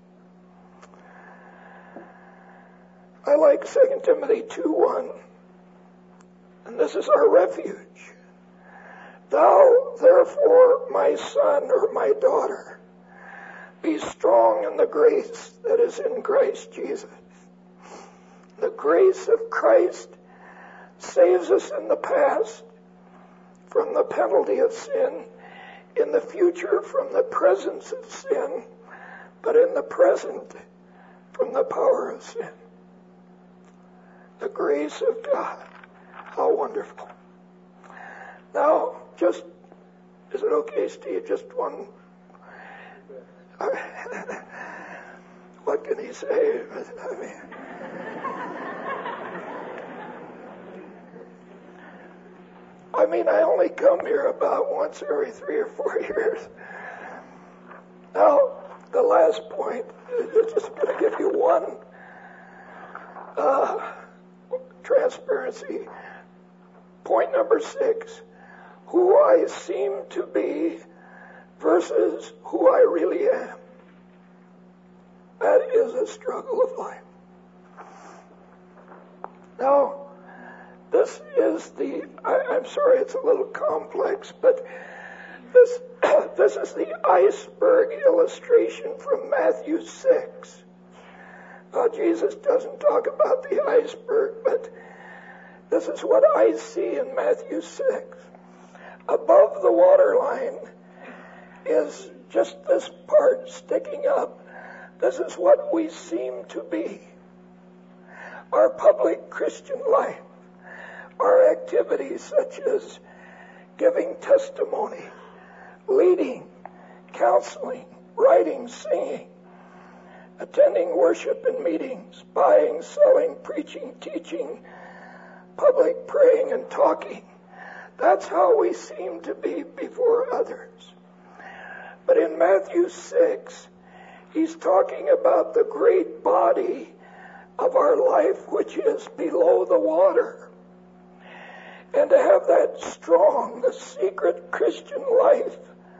I like Second Timothy two one, and this is our refuge. Thou, therefore, my son or my daughter, be strong in the grace that is in Christ Jesus. The grace of Christ saves us in the past from the penalty of sin, in the future from the presence of sin, but in the present from the power of sin. The grace of God. How wonderful. Now, just, is it okay, Steve? Just one. What can he say? I mean, I mean, I only come here about once every three or four years. Now, the last point, I'm just going to give you one. Uh, transparency. Point number six. who I seem to be versus who I really am. That is a struggle of life. Now, this is the, I, I'm sorry it's a little complex, but this, this is the iceberg illustration from Matthew six. Now, Jesus doesn't talk about the iceberg, but this is what I see in Matthew six. Above the waterline is just this part sticking up. This is what we seem to be. Our public Christian life, our activities such as giving testimony, leading, counseling, writing, singing, attending worship and meetings, buying, selling, preaching, teaching, public praying and talking. That's how we seem to be before others. But in Matthew six, he's talking about the great body of our life, which is below the water. And to have that strong, the secret Christian life,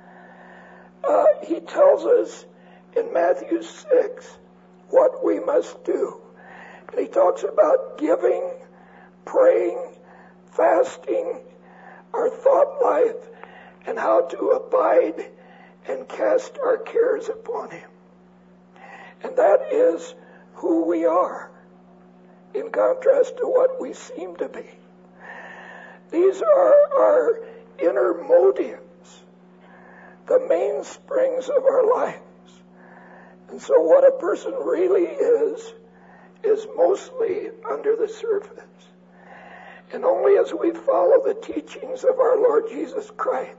uh, he tells us in Matthew six what we must do. And he talks about giving, praying, fasting, our thought life, and how to abide and cast our cares upon him. And that is who we are, in contrast to what we seem to be. These are our inner motives, the mainsprings of our lives. And so what a person really is, is mostly under the surface. And only as we follow the teachings of our Lord Jesus Christ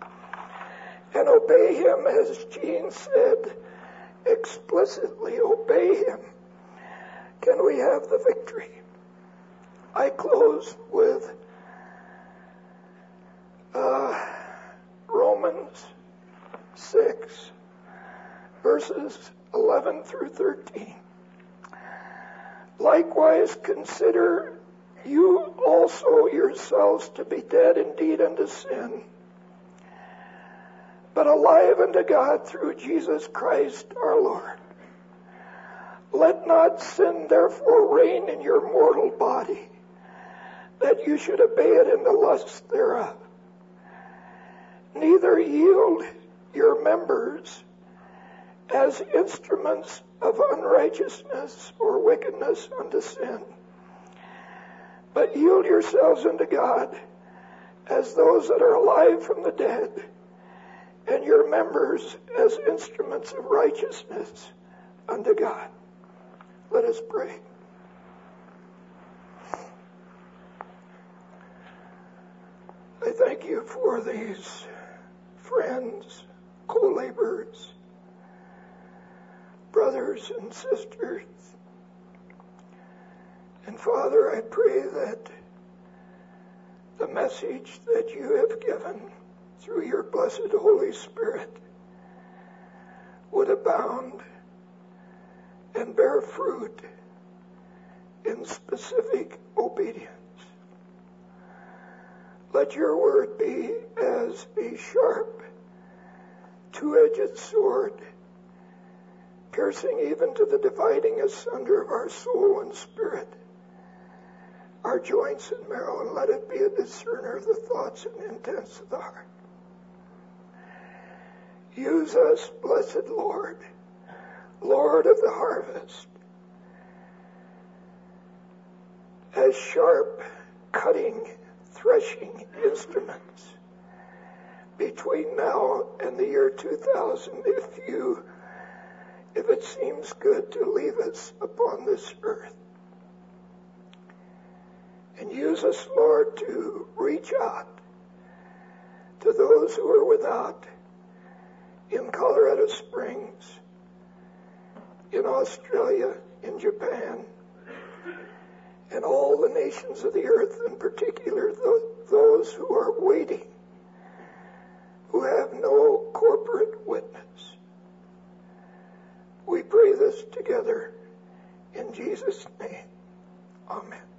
and obey him, as Jean said, explicitly obey him, can we have the victory. I close with uh, Romans six, verses eleven through thirteen. Likewise, consider you also yourselves to be dead indeed unto sin, but alive unto God through Jesus Christ our Lord. Let not sin therefore reign in your mortal body, that you should obey it in the lusts thereof. Neither yield your members as instruments of unrighteousness or wickedness unto sin, but yield yourselves unto God as those that are alive from the dead, and your members as instruments of righteousness unto God. Let us pray. I thank you for these friends, co-laborers, brothers and sisters. And Father, I pray that the message that you have given through your blessed Holy Spirit would abound and bear fruit in specific obedience. Let your word be as a sharp, two-edged sword, piercing even to the dividing asunder of our soul and spirit, our joints and marrow, and let it be a discerner of the thoughts and intents of the heart. Use us, blessed Lord, Lord of the harvest, as sharp, cutting, threshing instruments between now and the year two thousand, if you, if it seems good to leave us upon this earth. And use us, Lord, to reach out to those who are without in Colorado Springs, in Australia, in Japan, and all the nations of the earth, in particular those who are waiting, who have no corporate witness. We pray this together in Jesus' name. Amen.